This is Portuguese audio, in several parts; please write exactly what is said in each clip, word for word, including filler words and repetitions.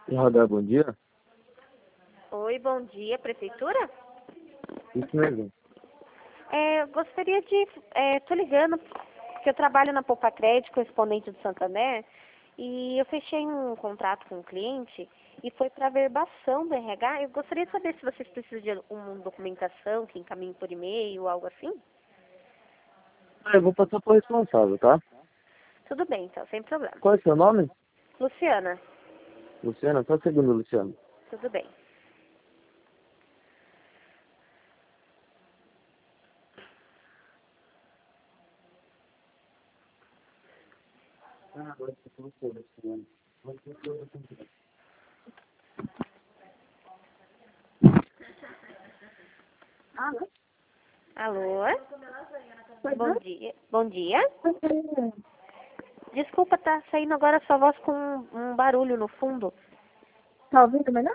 E Rodar, bom dia? Oi, bom dia, prefeitura? Isso mesmo. É, gostaria de... É, tô ligando, porque eu trabalho na Poupa Crédito, correspondente do Santander, e eu fechei um contrato com um cliente e foi para verbação do R H. Eu gostaria de saber se vocês precisam de uma documentação que encaminhe por e-mail ou algo assim. Ah, eu vou passar pro responsável, tá? Tudo bem, então, sem problema. Qual é o seu nome? Luciana, Luciana? Só um segundo, Luciano. tudo bem. Ah, agora você falou sobre Luciano. Alô? Alô? Pois Bom não? dia. Bom dia. Você Desculpa, tá saindo agora sua voz com um, um barulho no fundo. tá ouvindo melhor?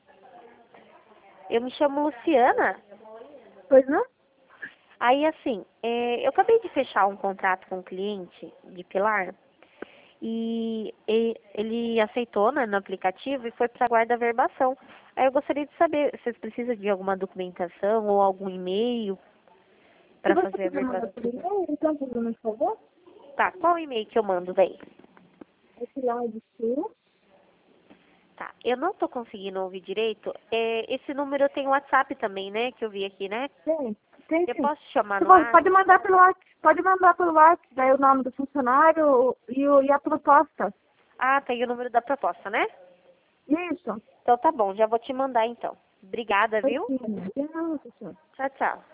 Eu me chamo Luciana. Pois não? Aí, assim, é, eu acabei de fechar um contrato com um cliente de Pilar e, e- ele aceitou, né, no aplicativo e foi para a guarda verbação. Aí eu gostaria de saber se vocês precisam de alguma documentação ou algum e-mail Se para você fazer a puder mandar por verbação. e-mail, então, por por favor, Tá, qual e-mail que eu mando daí? esse lá de sul. Tá, eu não tô conseguindo ouvir direito. É, esse número eu tenho WhatsApp também, né, que eu vi aqui, né? Tem, tem Eu sim. posso te chamar Se no for- ar? Pode mandar pelo WhatsApp, pode mandar pelo WhatsApp, daí o nome do funcionário e, o, e a proposta. Ah, tem o número da proposta, né? Isso. Então tá bom, já vou te mandar então. Obrigada, Pois viu? sim. Não, pessoal. Tchau, tchau.